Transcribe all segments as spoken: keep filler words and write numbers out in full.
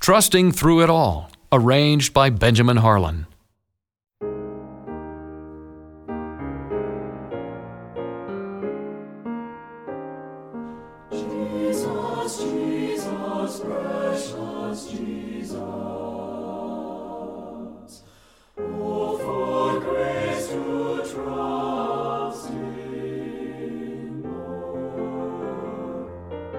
Trusting Through It All, arranged by Benjamin Harlan. Jesus, Jesus, precious Jesus. Oh, for grace to trust in Lord.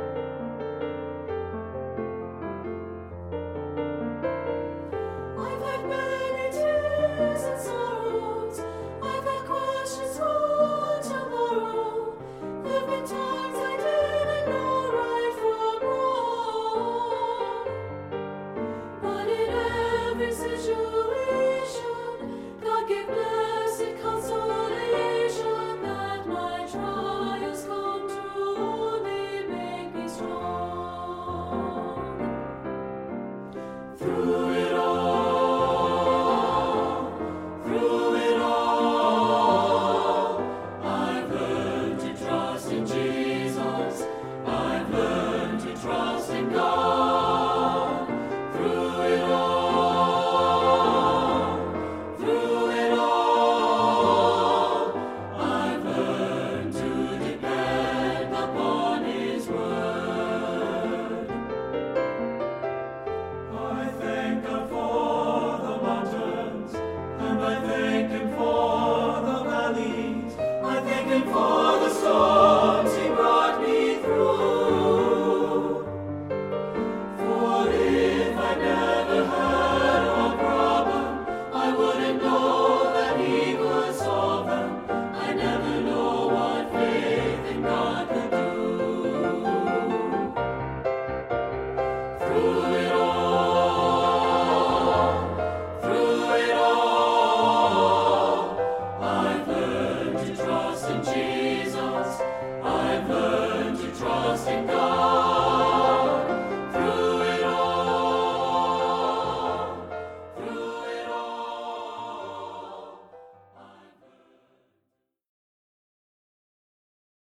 I've had many tears and sorrows. I've had questions for tomorrow. There've been times I didn't know right from wrong. But in every situation, God gave blessed consolation that my trials come to only make me strong. Through